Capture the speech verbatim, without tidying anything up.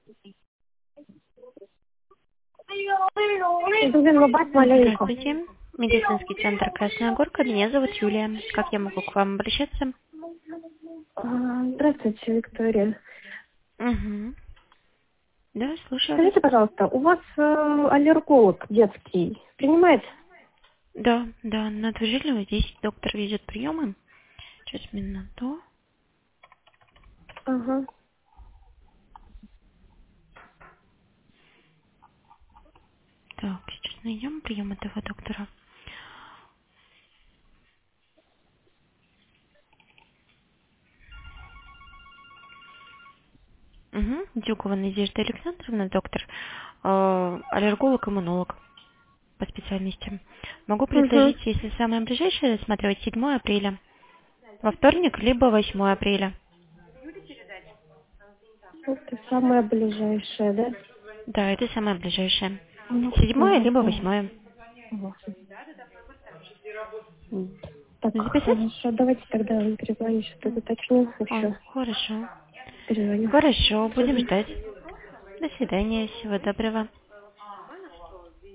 Здравствуйте. Медицинский центр Красная Горка. Меня зовут Юлия. Как я могу к вам обращаться? А, Здравствуйте, Виктория. Угу. Да, слушаю вас. Скажите, пожалуйста, у вас э, аллерголог детский принимает? Да, да, на Движильного здесь доктор ведет приемы. Сейчас минуту. Ага. Так, сейчас найдем прием этого доктора. Угу. Дюкова Надежда Александровна, доктор, э, аллерголог-иммунолог по специальности. Могу Угу. предложить, если самое ближайшее, рассматривать седьмое апреля. Во вторник, либо восьмое апреля. Это самое ближайшее, да? Да, это самое ближайшее. Ну, Седьмое, ага, либо ага. восьмое. Ага. Так, Записать? хорошо, давайте тогда вам перезвоню, что-то уточню О, еще. хорошо. Перезвоню. Хорошо, будем Мгм. ждать. До свидания, всего доброго.